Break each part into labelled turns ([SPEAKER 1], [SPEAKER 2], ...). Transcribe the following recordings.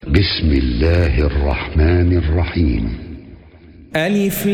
[SPEAKER 1] بسم الله الرحمن الرحيم.
[SPEAKER 2] ألف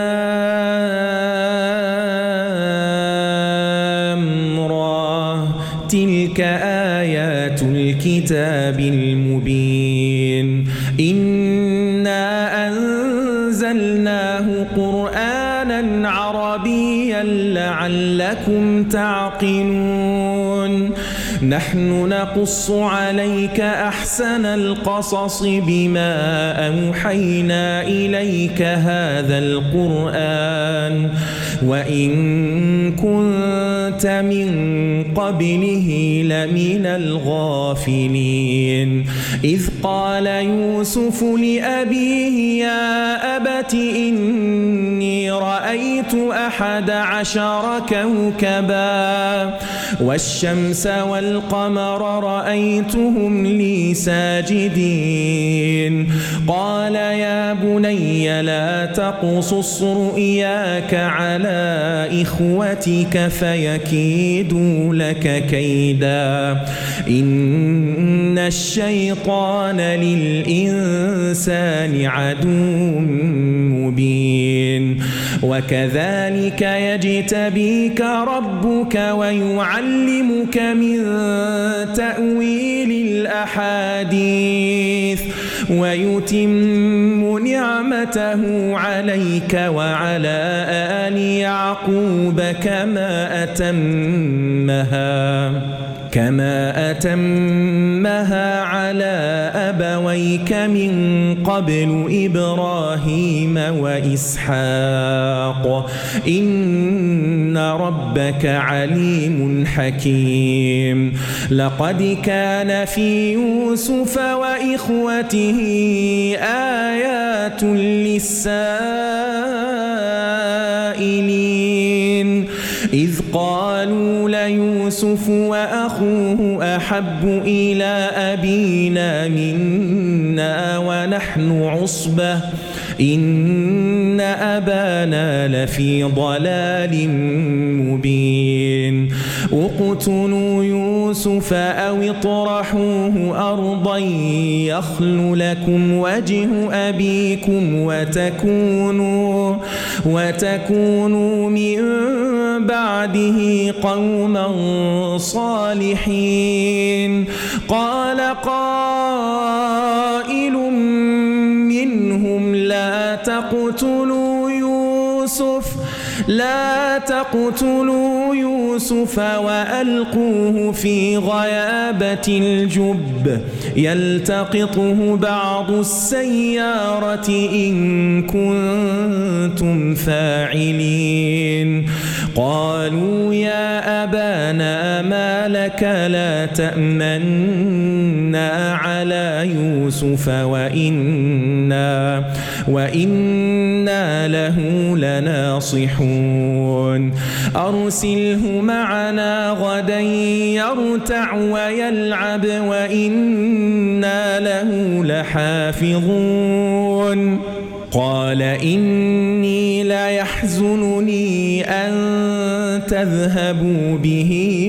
[SPEAKER 2] لام را تلك آيات الكتاب المبين إنا أنزلناه قرآنا عربيا لعلكم تعقلون نحن نقص عليك أحسن القصص بما أوحينا إليك هذا القرآن وإن كنت من قبله لمن الغافلين إذ قال يوسف لأبيه يا أبت إني رأيت 11 كوكبا والشمس والقمر رأيتهم لي ساجدين قال يا بني لا تقصص رؤياك على إخوتك فيكيدوا لك كيدا إن الشيطان للإنسان عدو مبين وكذلك يجتبيك ربك ويعلمك من تأويل الأحاديث ويتم نعمته عليك وعلى آل يعقوب كما أتمها على أبويك من قبل إبراهيم وإسحاق إن ربك عليم حكيم لقد كان في يوسف وإخوته آيات للسائلين إذ قالوا ليوسف وأخوه أحب إلى أبينا منا ونحن عصبة إن أبانا لفي ضلال مبين اقتلوا يوسف أو اطرحوه أرضا يخل لكم وجه أبيكم وتكونوا من بعده قوما صالحين قال قائل منهم لا تقتلوا يوسف وألقوه في غيابة الجب يلتقطه بعض السيارة إن كنتم فاعلين قالوا يا أبانا ما لك لا تأمنا على يوسف وإنا له لناصحون أرسله معنا غدا يرتع ويلعب وإنا له لحافظون قال إني ليحزنني أن تذهبوا به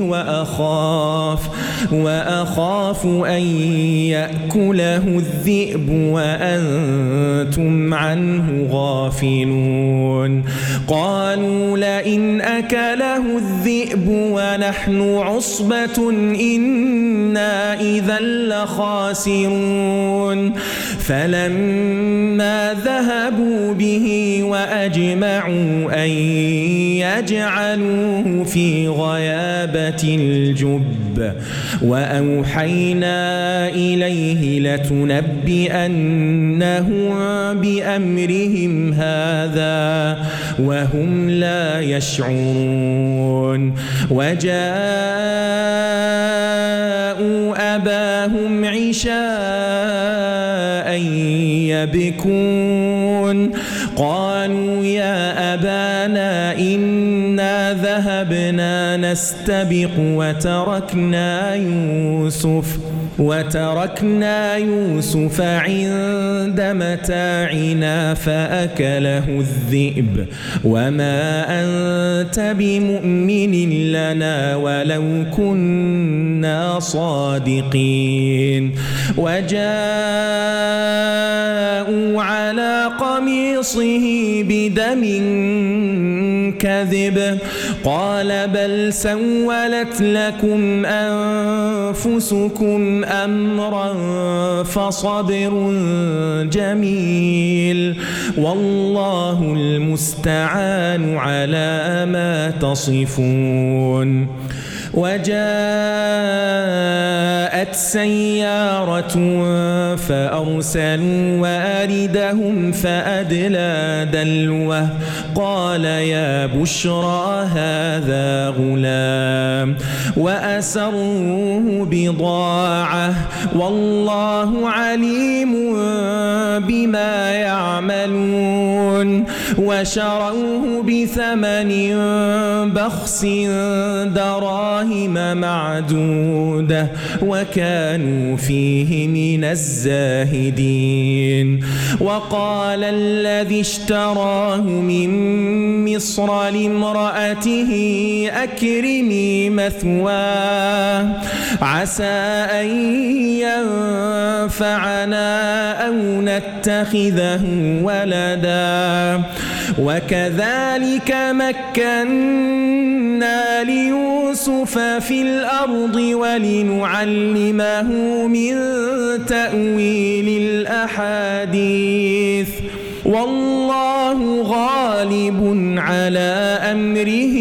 [SPEAKER 2] وأخاف أن يأكله الذئب وأنتم عنه غافلون قالوا لئن أكله الذئب ونحن عصبة إنا إذا لخاسرون فلما ذهبوا به وأجمعوا أن يجعلوه في غيابة الجب وأوحينا إليه لتنبئنهم بأمرهم هذا وهم لا يشعرون وجاءوا أباهم عشاء يبكون قالوا يا أبانا إنا ذهبنا نستبق وتركنا وتركنا يوسف عند متاعنا فأكله الذئب وما أنت بمؤمن لنا ولو كنا صادقين وجاءوا على قميصه بدم كذب قال بل سولت لكم أنفسكم أمرا فصبر جميل والله المستعان على ما تصفون وجاءت سيارة فأرسلوا واردهم فأدلى دلوه قال يا بشرى هذا غلام وأسروه بضاعة والله عليم بما يعملون وشروه بثمن بخس دراهم معدودة وكانوا فيه من الزاهدين وقال الذي اشتراه من مصر لامرأته أكرمي مثواه عسى أن ينفعنا أو نتخذه ولدا وكذلك مكنا ليوسف في الأرض ولنعلمه من تأويل الأحاديث والله غالب على أمره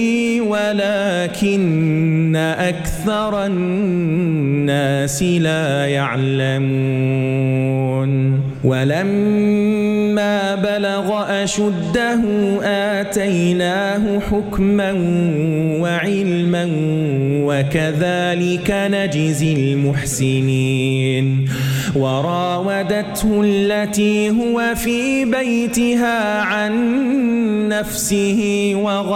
[SPEAKER 2] ولكن أكثر الناس لا يعلمون ولما بلغ أشده آتيناه حكما وعلما وكذلك نجزي المحسنين وراودته التي هو في بيتها عن نفسه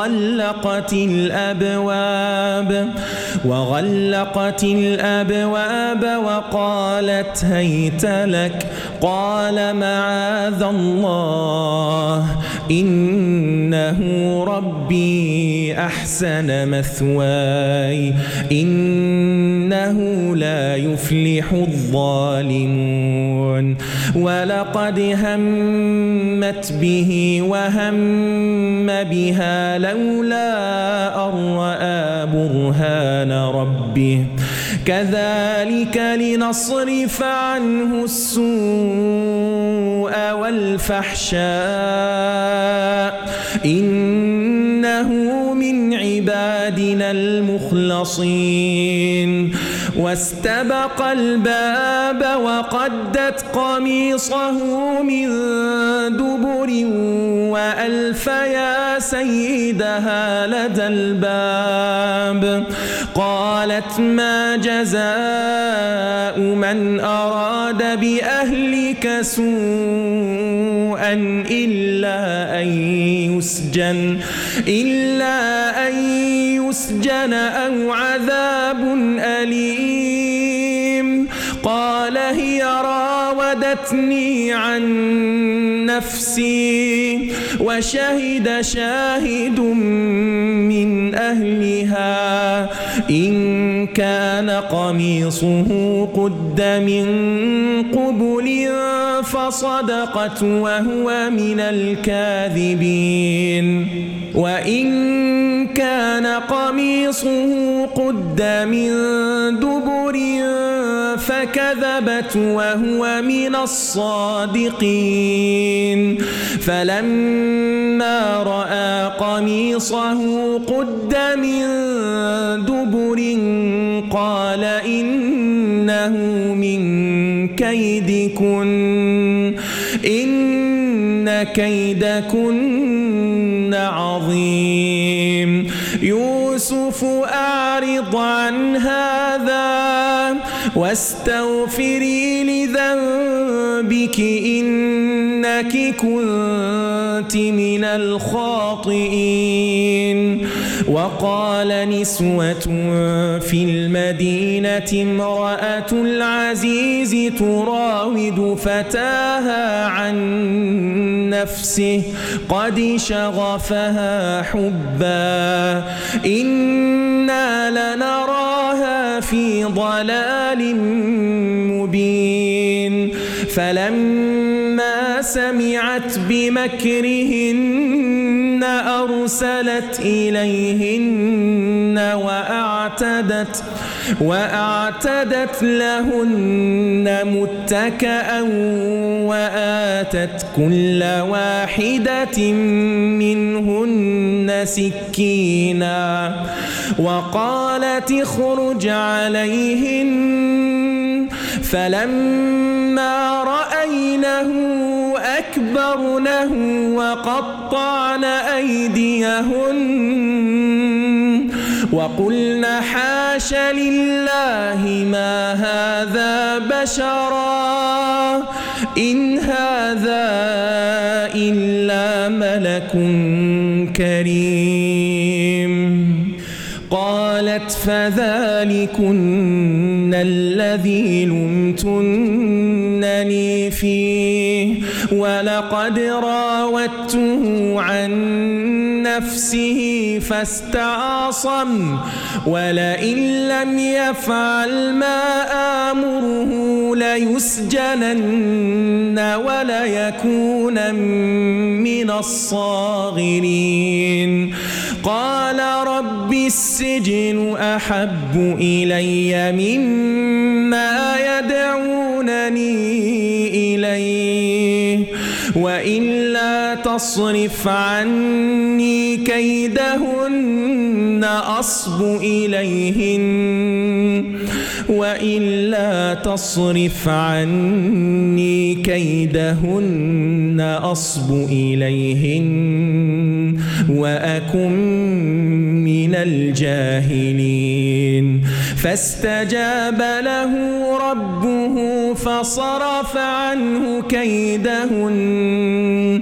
[SPEAKER 2] وغلقت الأبواب وقالت هيت لك قال معاذ الله إنه ربي أحسن مثواي إنه لا يفلح الظالمون ولقد همت به وهم بها لولا أن رأى برهان ربه كذلك لنصرف عنه السوء والفحشاء إنه من عبادنا المخلصين واستبق الباب وقدت قميصه من دبر وألف يا سيدها لدى الباب قالت ما جزاء من أراد بأهلك سوءا إلا أن يسجن أو عذاب أليم قال هي راودتني عن نفسي وشهد شاهد من أهلها إن كان قميصه قد من قبل فصدقت وهو من الكاذبين وإن كان قميصه قد من دبر فكذبت وهو من الصادقين فلما رأى قميصه قد من دبر قال إنه من كيدكن إن كيدكن عظيم يوسف أعرض عن هذا واستغفري لذنبك إنك كنت من الخاطئين وقال نسوة في المدينة امرأة العزيز تراود فتاها عن نفسه قد شغفها حبا إنا لنراها في ضلال مبين فلما سمعت بمكرهن أرسلت إليهن وأعتدت لهن متكأ وآتت كل واحدة منهن سكينا وقالت اخرج عليهن فلما رأينه أكبرنه وقطعن أيديهن وقلن حاش لله ما هذا بشرا إن هذا إلا ملك كريم قالت فذلكن الذي لمتنني فيه ولقد راودته عن نفسه فاستعصم ولئن لم يفعل ما آمره ليسجنن وليكون من الصاغرين قال رب السجن أحب إلي مما يدعونني إليه وإلا تصرف عني كيدهن أصب إليهن وأكن من الجاهلين فاستجاب له ربه فصرف عنه كيدهن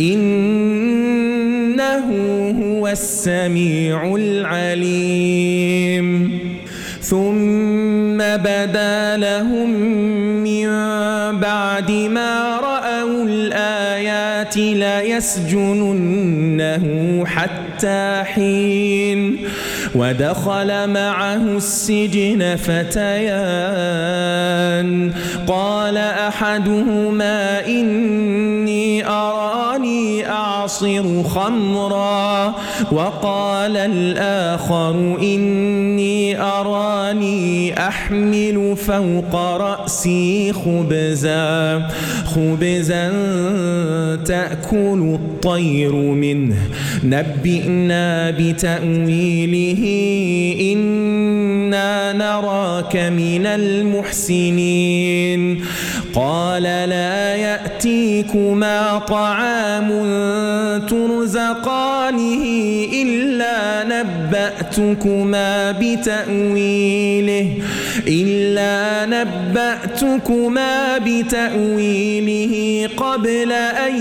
[SPEAKER 2] إنه هو السميع العليم ثم بدا لهم من بعد ما رأوا الآيات ليسجننه حتى حين ودخل معه السجن فتيان قال أحدهما إني أراني أعصر خمرا وقال الآخر إني أراني أحمل فوق رأسي خبزا تأكل الطير منه نبئنا بتأويله إنا نراك من المحسنين قال لا يأتيكما طعام ترزقانه إلا نبأتكما بتأويله قبل أن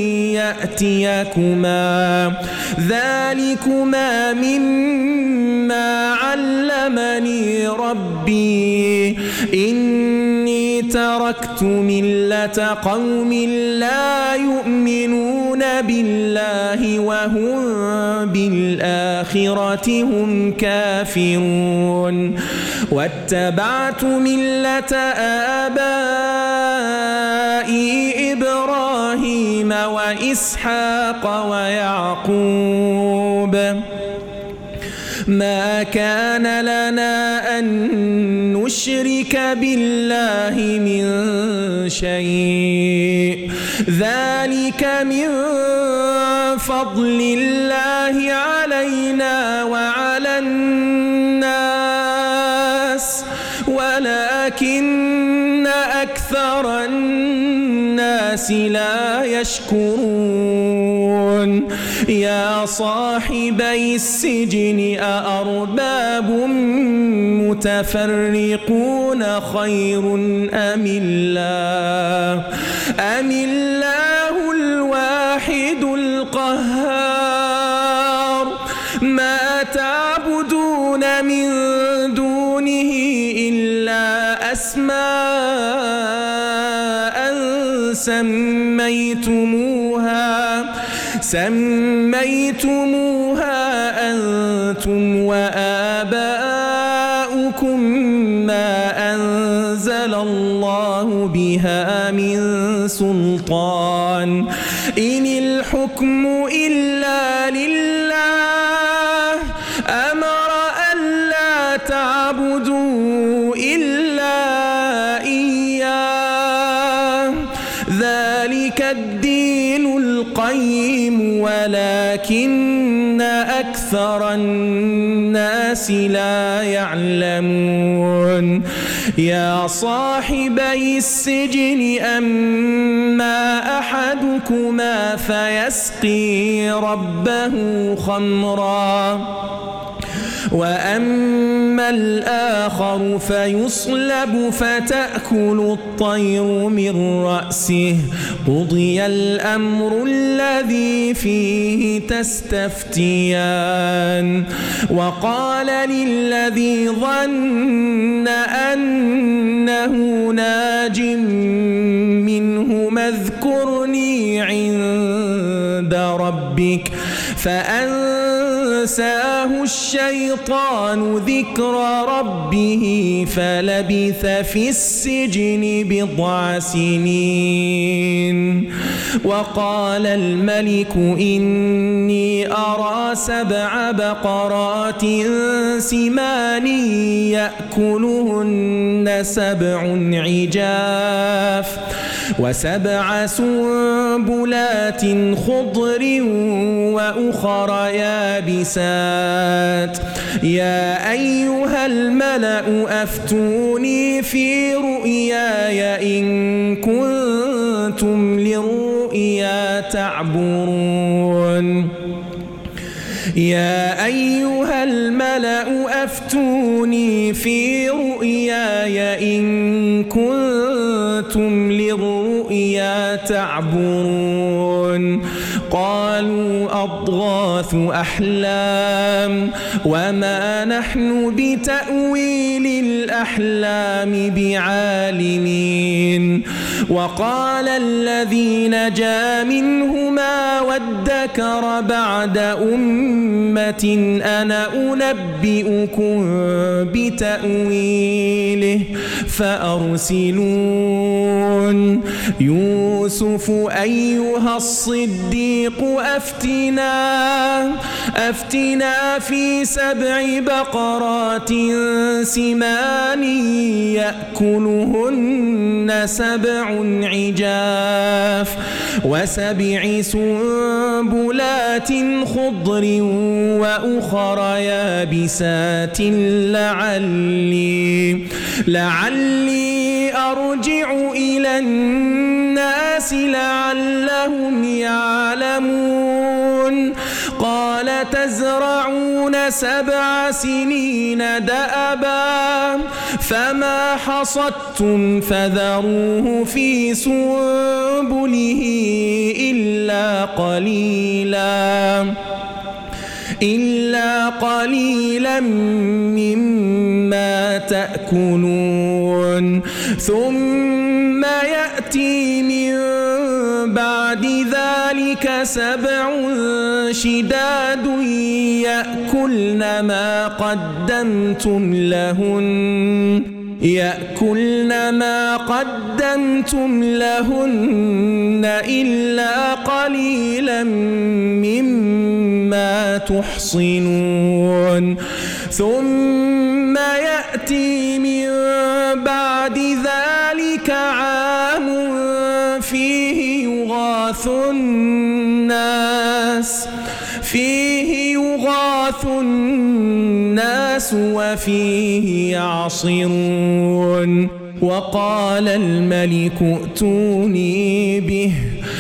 [SPEAKER 2] يأتيكما ذلكما مما علمني ربي إني تركت ملة قوم لا يؤمنون بالله وهم بالآخرة هم كافرون واتبعت ملة آبائي إبراهيم وإسحاق ويعقوب ما كان لنا أن نشرك بالله من شيء ذلك من فضل الله علينا وعلى الناس ولكن أكثر الناس لا يشكرون يا صاحبي السجن أأرباب متفرقون خير أم الله الواحد القهار ما أسماء سميتموها أنتم وآباؤكم ما أنزل الله بها من سلطان إن الحكم إلا لله أمر ألا تعبدوا إلا إياه ذلك الدين القيم ولكن أكثر الناس لا يعلمون يا صاحبي السجن أما أحدكما فيسقي ربه خمرا وأما الآخر فيصلب فتأكل الطير من رأسه قضي الأمر الذي فيه تستفتيان وقال للذي ظن أنه ناج منهما اذكرني عند ربك فأنساه الشيطان ذكر ربه فلبث في السجن بضع سنين وقال الملك إني أرى 7 بقرات سمان يأكلهن 7 عجاف و7 سنبلات خضر وأخر يابسات يا أيها الملأ أفتوني في رؤياي إن كنتم للرؤيا تعبرون يا أيها الملأ أفتوني في رؤياي إن كنتم للرؤيا تعبرون قالوا أضغاث أحلام وما نحن بتأويل الأحلام بعالمين وقال الذي نجا منهما وادكر بعد أمة أنا أنبئكم بتأويله فأرسلون يوسف أيها الصديق أفتنا في 7 بقرات سمان يأكلهن 7 عجاف و7 سنبلات خضر وأخر يابسات لعلي أرجع إلى الناس لعلهم يعلمون قال تزرعون 7 سنين دأبا فما حصدتم فذروه في سنبله إلا قليلا مما تأكلون ثم يأتي من بعد ذلك 7 شداد يأكلن ما قدمتم لهن إلا قليلا مما تحصنون ثم يأتي من بعد ذلك عام فيه يغاث الناس وفيه يعصرون وقال الملك ائتوني به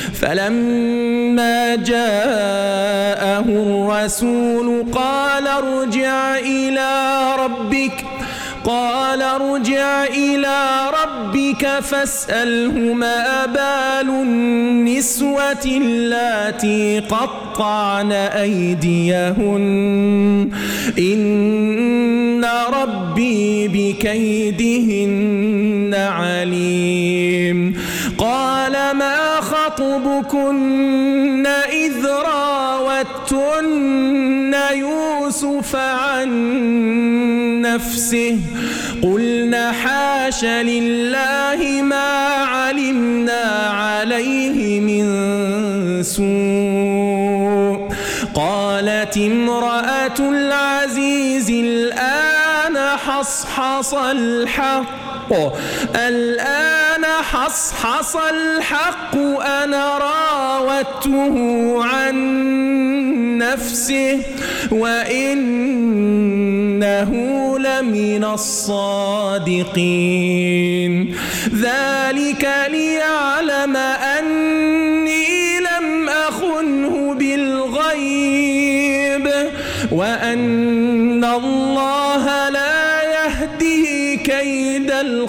[SPEAKER 2] فلما جاءه الرسول قال ارجع إلى ربك فاسأله ما بال النسوة اللاتي قطعن أيديهن إن ربي بكيدهن عليم. قال ما خطبكن إذ راوتن يوسف عن نفسه قلنا حاش لله ما علمنا عليه من سوء. قالت امرأة العزيز الآن حصحص الحق أنا راودته عن نفسه وإنه لمن الصادقين. ذلك ليعلم أني لم أخنه بالغيب وأن الله لا يهدي كيد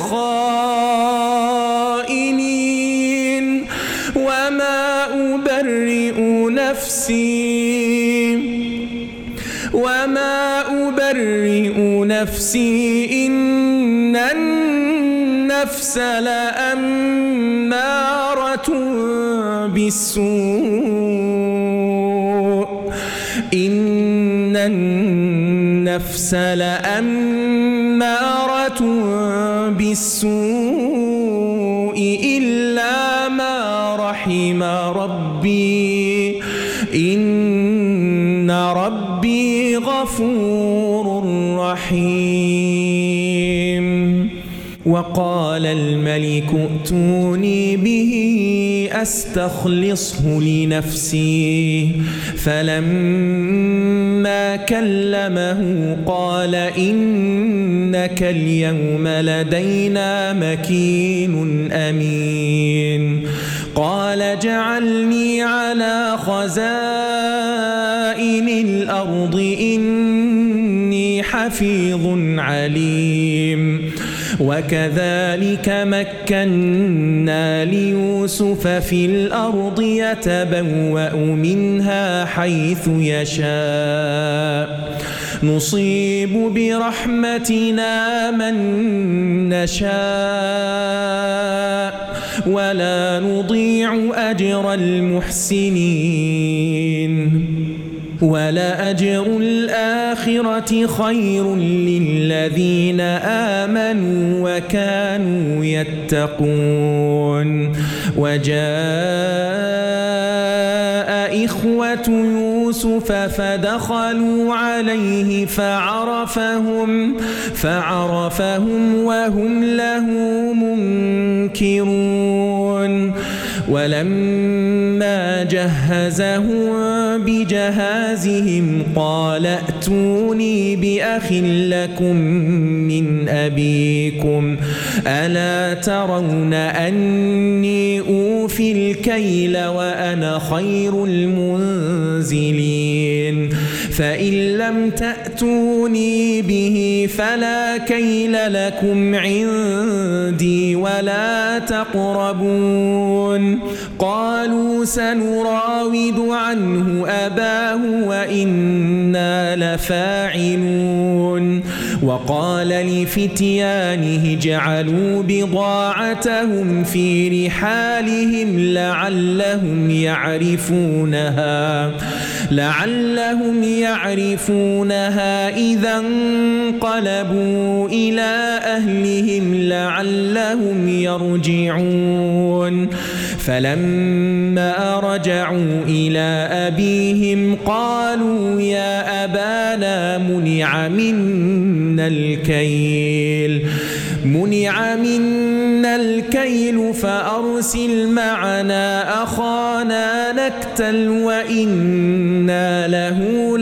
[SPEAKER 2] الخائنين. وما أبرئ نفسي إن النفس لأمارة بالسوء إلا ما رحم ربي إن ربي غفور رحيم. وقال الملك ائتوني به أستخلصه لنفسي فلما كلمه قال إنك اليوم لدينا مكين أمين. قال اجعلني على خزائن الأرض إني حفيظ عليم. وكذلك مكنا ليوسف في الأرض يتبوأ منها حيث يشاء نصيب برحمتنا من نشاء ولا نضيع أجر المحسنين. ولأجر الآخرة خير للذين آمنوا وكانوا يتقون. وجاء إخوة يوسف فدخلوا عليه فعرفهم وهم له منكرون. ولما جهزهم بجهازهم قال ائتوني بأخ لكم من أبيكم ألا ترون أني أوفي الكيل وأنا خير المنزلين. فإن لم تأتوني به فلا كيل لكم عندي ولا تقربون. قالوا سنراود عنه أباه وإنا لفاعلون. وقال لفتيانه اجعلوا بضاعتهم في رحالهم لعلهم يعرفونها إذا انقلبوا إلى أهلهم لعلهم يرجعون. فلما رجعوا إلى أبيهم قالوا يا أبانا منع منا الكيل فأرسل معنا أخانا نكتل وإنا له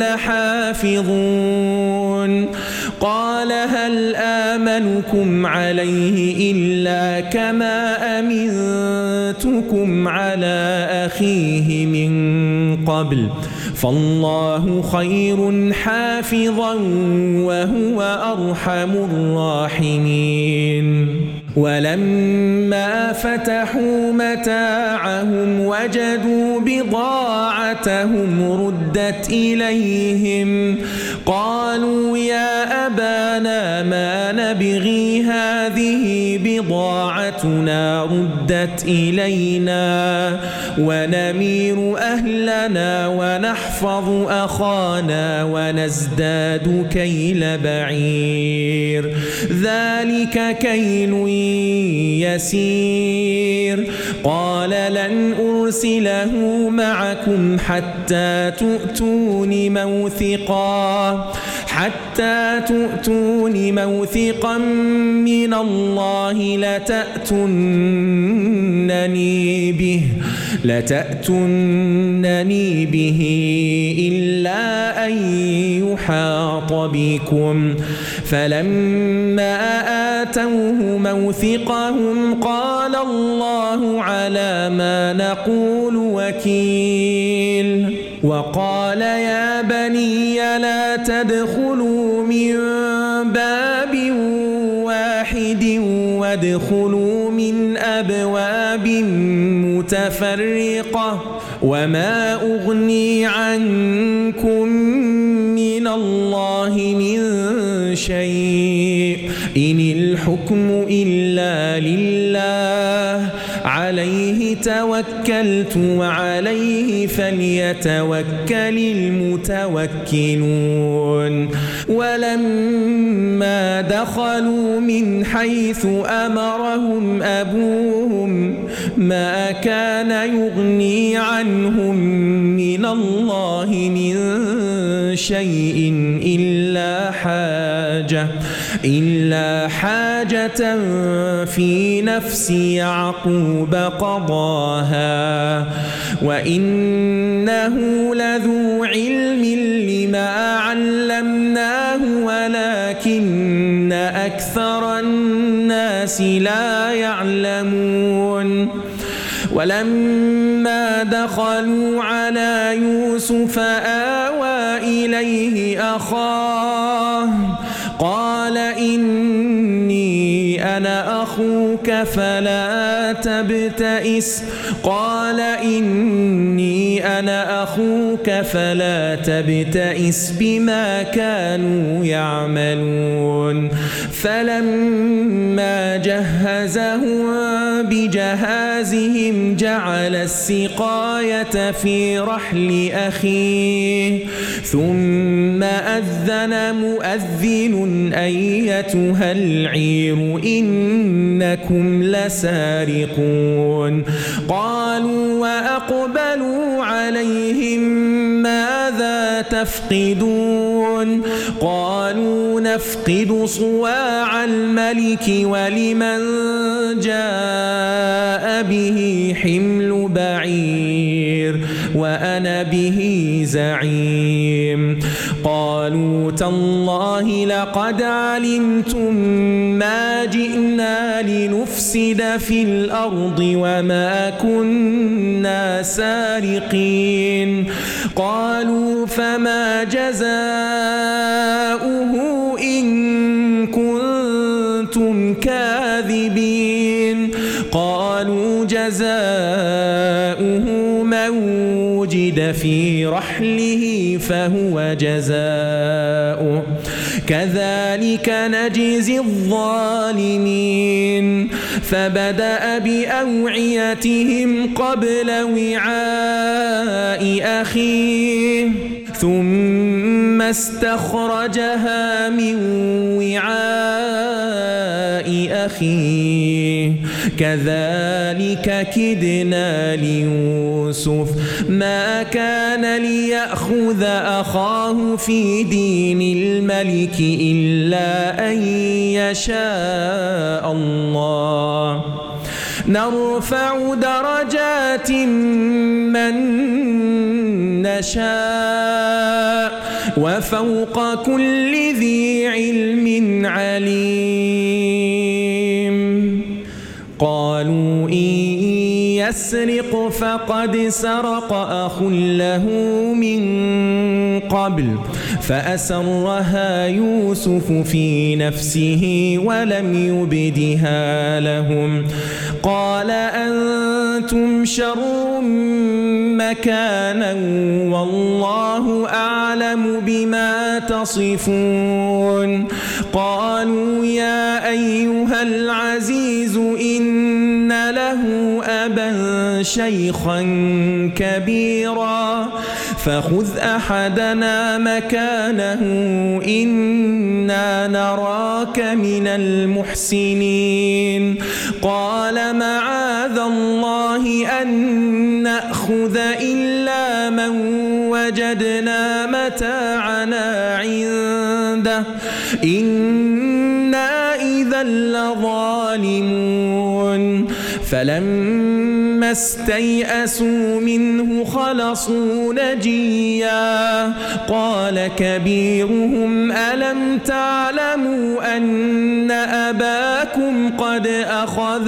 [SPEAKER 2] لحافظون. قال هل آمنكم عليه إلا كما أمنتكم على أخيه من قبل فالله خير حافظا وهو أرحم الراحمين. ولما فتحوا متاعهم وجدوا بضاعتهم ردت إليهم قالوا يا أبانا ما نبغي هذه بضاعتنا ردت إلينا ونمير أهلنا ونحفظ أخانا ونزداد كيل بعير ذلك كيل يسير قال لن أرسله معكم حتى تؤتون موثقا من الله لتأتونني به إلا أن يحاط بكم فلما آتوه موثقهم قال الله على ما نقول وكيل وقال يا بني لا تدخلوا من باب واحد وادخلوا من أبواب متفرقة وما أغني عنكم من الله من شيء إن الحكم إلا لله عليه توكلت وعليه فليتوكل المتوكلون ولما دخلوا من حيث أمرهم أبوهم ما كان يغني عنهم من الله من شيء إلا حاجة في نفس يعقوب قضاها وإنه لذو علم لما علمناه ولكن أكثر الناس لا يعلمون ولما دخلوا على يوسف آوى إليه أخاه قال إني أنا أخوك فلا تبتئس بما كانوا يعملون فلما جهزهم بجهازهم جعل السقاية في رحل أخيه ثم أذن مؤذن أيتها العير إنكم لسارقون قالوا وأقبلوا عليهم ماذا تفقدون قالوا نفقد صواع الملك ولمن جاء به حمل بعير وأنا به زعيم قالوا تالله لقد علمتم ما جئنا لنفسد في الأرض وما كنا سارقين قالوا فما جزاؤه إن كنتم كاذبين قالوا جزاؤه من وجد في رحله فهو جزاؤه كذلك نجزي الظالمين فبدأ بأوعيتهم قبل وعاء أخيه ثم استخرجها من وعاء أخيه كذلك كدنا ليوسف ما كان ليأخذ أخاه في دين الملك إلا أن يشاء الله نرفع درجات من نشاء وفوق كل ذي علم عليم قالوا إن يسرق فقد سرق أخ له من قبل فأسرها يوسف في نفسه ولم يبدها لهم قال أنتم شر مكانا والله أعلم بما تصفون قالوا يا أيها العزيز أبا شيخا كبيرا فخذ أحدنا مكانه إنا نراك من المحسنين قال معاذ الله أن نأخذ إلا من وجدنا متاعنا عنده إنا إذا لظالمون فلما استيئسوا منه خلصوا نجيا قال كبيرهم ألم تعلموا أن أباكم قد أخذ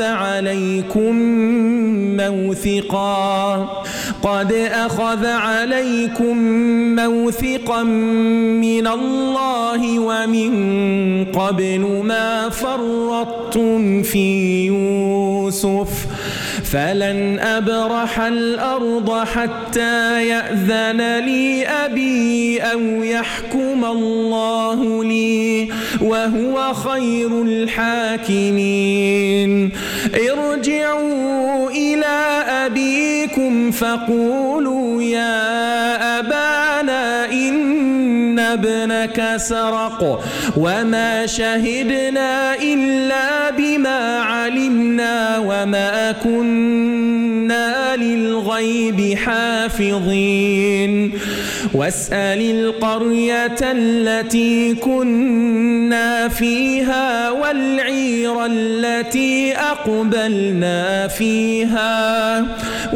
[SPEAKER 2] عليكم موثقا من الله ومن قبل ما فرطتم في يوسف فلن أبرح الأرض حتى يأذن لي أبي أو يحكم الله لي وهو خير الحاكمين ارجعوا إلى أبيكم فقولوا يا أبانا إن ابنك سرق وما شهدنا إلا بما علمنا وما كنا للغيب حافظين واسأل القرية التي كنا فيها والعير التي أقبلنا فيها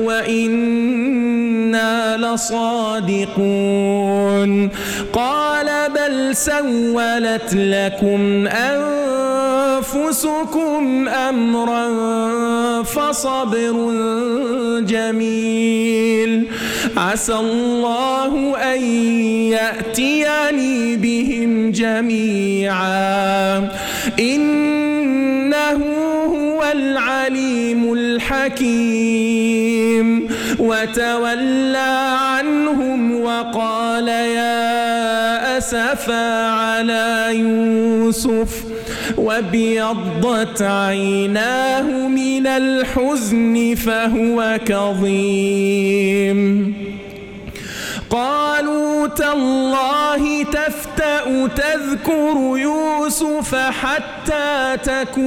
[SPEAKER 2] وإنا لصادقون قال بل سولت لكم أنفسكم أمرا فصبر جميل عسى الله أن يأتيني بهم جميعا إنه هو العليم الحكيم وتولى عنهم وقال يا أسفا على يوسف وابيضت عيناه من الحزن فهو كظيم قالوا تالله تفتأ تذكر يوسف حتى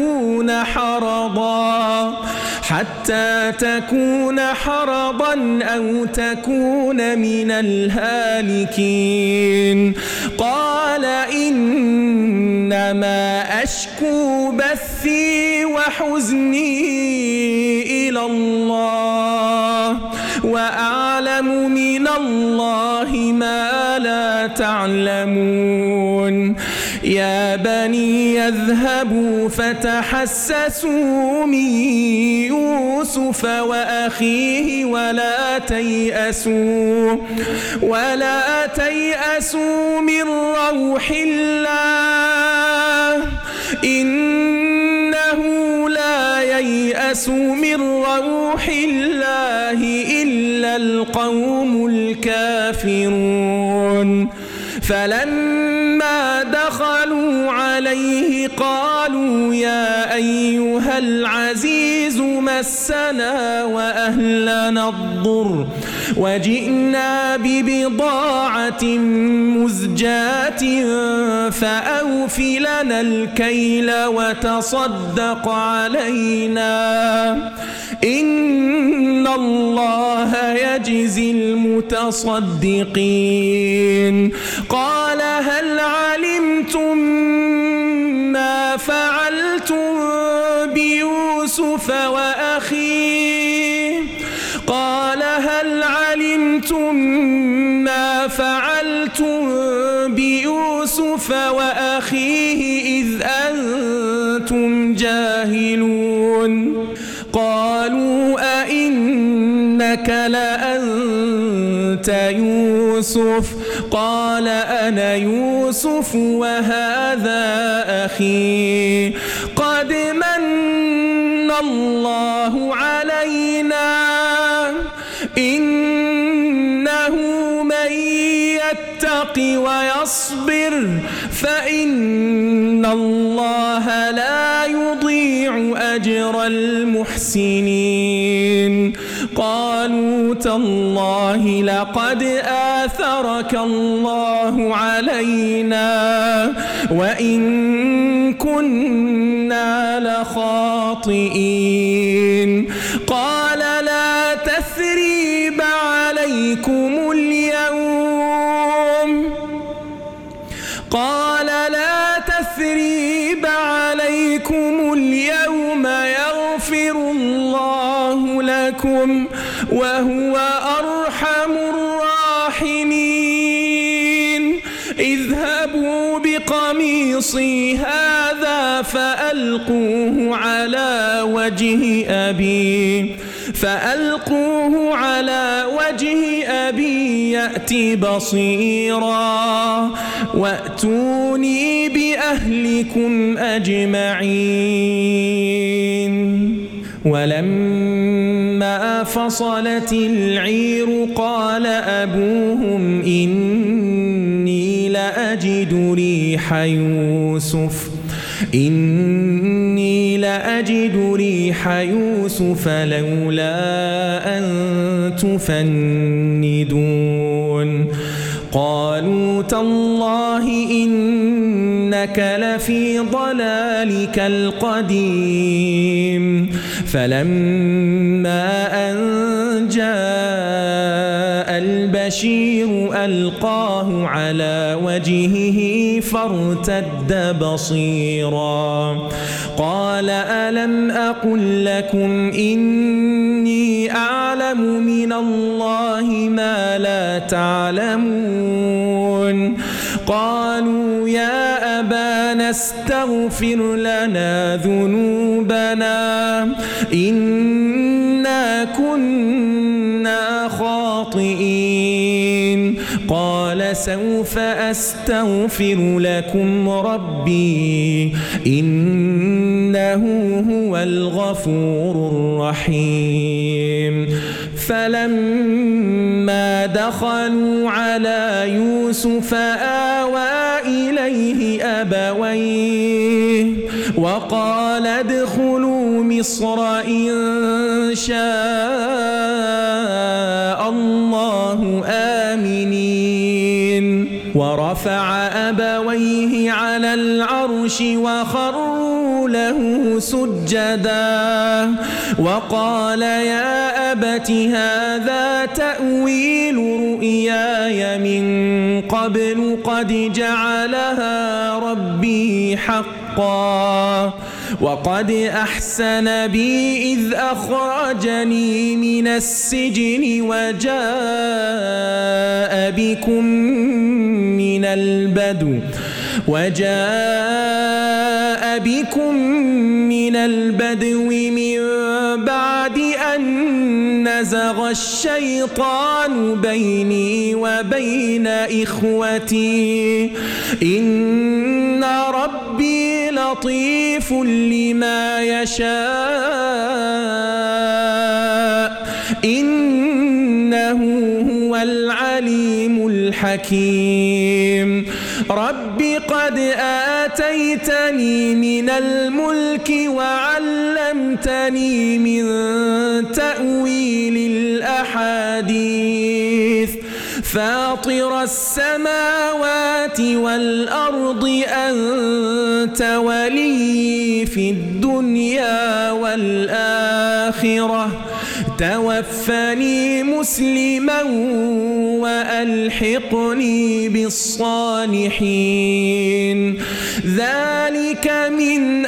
[SPEAKER 2] تكون حرضا أو تكون من الهالكين قال إنما أشكو بثي وحزني إلى الله وأعلم من الله ما لا تعلمون يا بني يذهبوا فتحسسوا من يوسف وأخيه ولا تيأسوا من روح الله إنه لا ييأس من روح الله إلا القوم الكافرون فلما دخلوا عليه قالوا يا أيها العزيز مسنا وأهلنا الضر وجئنا ببضاعة مزجاة فأوف لنا الكيل وتصدق علينا إن الله يجزي المتصدقين قال هل علمتم ما فعلتم بيوسف وأخيه قال هل علمتم ما فعلتم بيوسف وأخيه إذ أنتم جاهلون قالوا أئنك لأنت يوسف قال أنا يوسف وهذا أخي قد من الله علينا إنه من يتق ويصبر فإن الله لا يضيع أجر المحسنين قالوا تالله لقد آثرك الله علينا وإن كنا لخاطئين قال لا تثريب عليكم اليوم يغفر الله لكم وهو أرحم الراحمين اذهبوا بقميصي هذا فألقوه على وجه أبي يأت بصيرا وأتوني بأهلكم أجمعين ولما فصلت العير قال أبوهم إني لأجد ريح يوسف لولا أن تفندون قالوا تالله إنك لفي ضلالك القديم فلما أن جاء البشير ألقاه على وجهه فارتد بصيرا قال ألم أقل لكم إني أعلم من الله ما لا تعلمون قالوا يا أبانا استغفر لنا ذنوبنا إنا كنا خاطئين قال سوف أستغفر لكم ربي إنه هو الغفور الرحيم فلما دخلوا على يوسف آوى إليه أبويه وقال ادخلوا مصر إن شاء الله آمنين ورفع أبويه على العرش وخروا له سجدا وقال يا أبت هذا تأويل رؤياي من قبل قد جعلها ربي حقا وقد أحسن بي إذ أخرجني من السجن وجاء بكم من البدو من بعد أن نزغ الشيطان بيني وبين إخوتي إن ربي لطيف لما يشاء إنه هو العليم الحكيم رب قد آتيتني من الملك وعلمتني من تأويل الأحاديث فاطر السماوات والأرض أنت ولي في الدنيا والآخرة توفني مسلما وألحقني بالصالحين ذلك من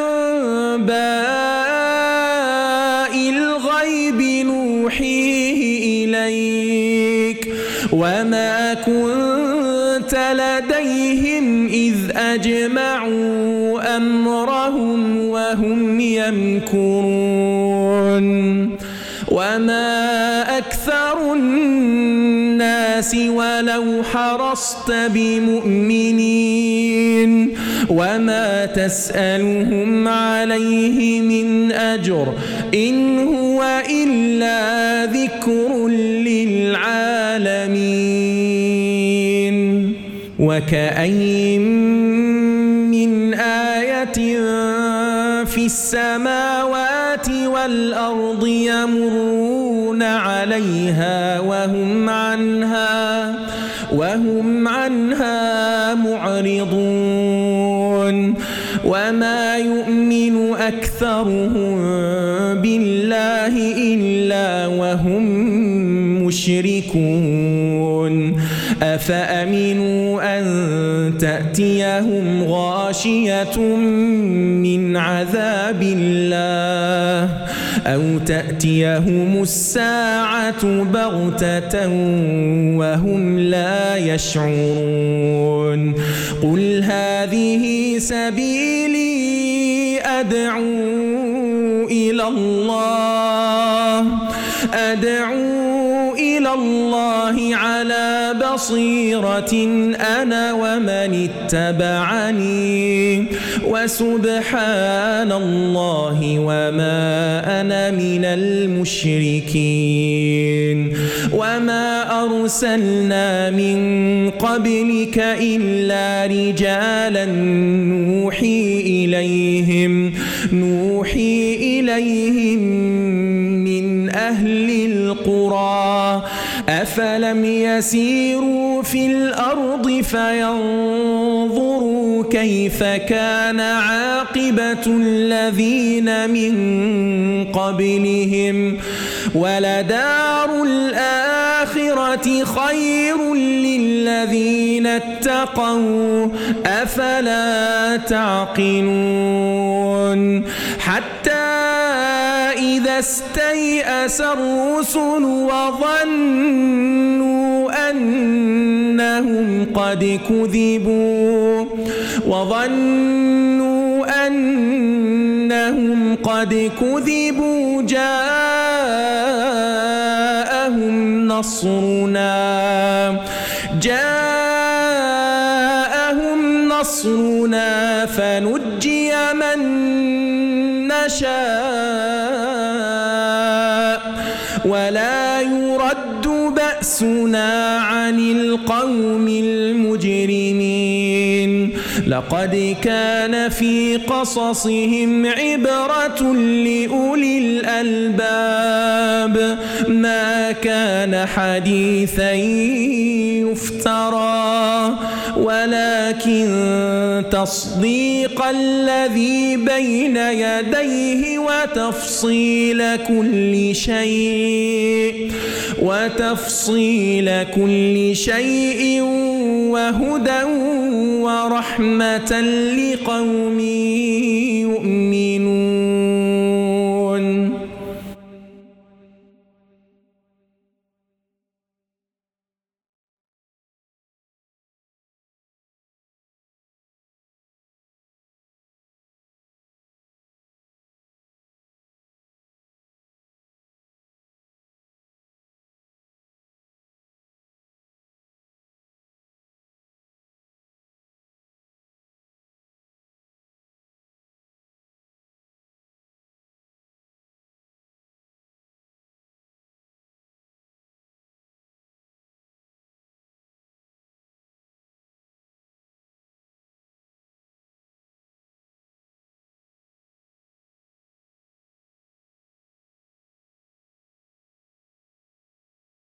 [SPEAKER 2] أنباء الغيب نوحيه إليك وما كنت لديهم إذ أجمعوا أمرهم وهم يمكرون وما أكثر الناس ولو حرصت بمؤمنين وما تسألهم عليه من أجر إن هو إلا ذكر للعالمين وكأين من آية في السماوات والأرض يمرون يمرون عليها وهم عنها معرضون وما يؤمن أكثرهم بالله إلا وهم مشركون أفأمنوا أن تأتيهم غاشية من عذاب الله أو تأتيهم الساعة بغتة وهم لا يشعرون قل هذه سبيلي أدعو إلى الله على بصيرة أنا ومن اتبعني وسبحان الله وما أنا من المشركين وما أرسلنا من قبلك إلا رجالا نوحي إليهم من أهل القرى أفلم يسيروا في الأرض فينظروا كيف كان عاقبة الذين من قبلهم ولدار الآخرة خير للذين اتقوا أفلا تعقلون حتى إذا استيأس الرسل وظنوا أنهم قد كذبوا جاءهم نصرنا فنجي من نشاء ولا يرد بأسنا عن القوم المجرمين لقد كان في قصصهم عبرة لأولي الألباب ما كان حديثا يفترى ولكن تصديق الذي بين يديه وتفصيل كل شيء وهدى ورحمة لقوم يؤمنون